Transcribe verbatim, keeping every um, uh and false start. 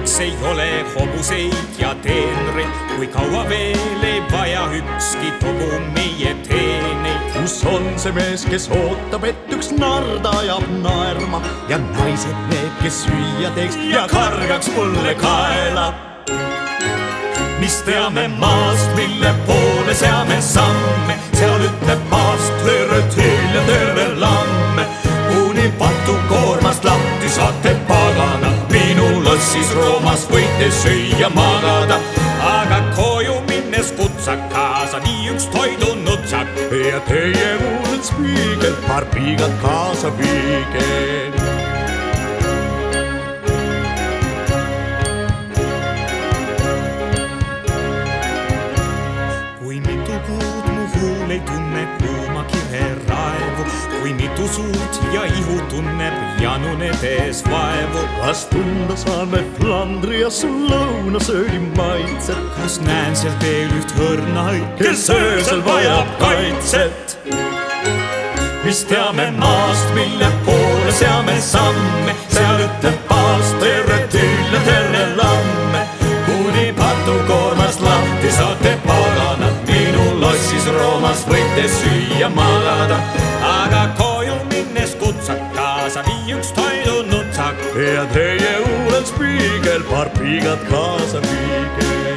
miks ei ole hobuseid ja teenreid, kui kaua veel ei vaja ükski tobu meie teeneid. Kus on see mees, kes ootab, et üks nard ajab naerma ja naised need, kes süüa teeks ja kargaks mulle kaela. Mis teame maast, mille poole seame samme, seal ütleb maast tere teel ja tere lamme. Kuni patukoormast lahti saate pagana, minu lossis Roomas võite süüa magada. Aga koju minnes kutsak kaasa nii üks toidunutsak ja teie muud spiigel, paar piigat kaasa viige. Ei tunne kuuma kire raevu, kui mitu suurt ja ihu tunneb janunedes vaevu. Kas tunda saame Flandrias su lõunasöögi maitset? Kas näen seal veel üht hõrnaid, kes öösel vajab kaitset? Mis teame maast, mille poole seame samme, seal ütleb paast tere tüll ja tere lamme. Kuni patukoormast lahti saate pagana, minu lossis Roomas võite süüa magada. Aga koju minnes kutsak kaasa vii üks toidunutsak ja teie uuel spiigel, paar piigat kaasa viige.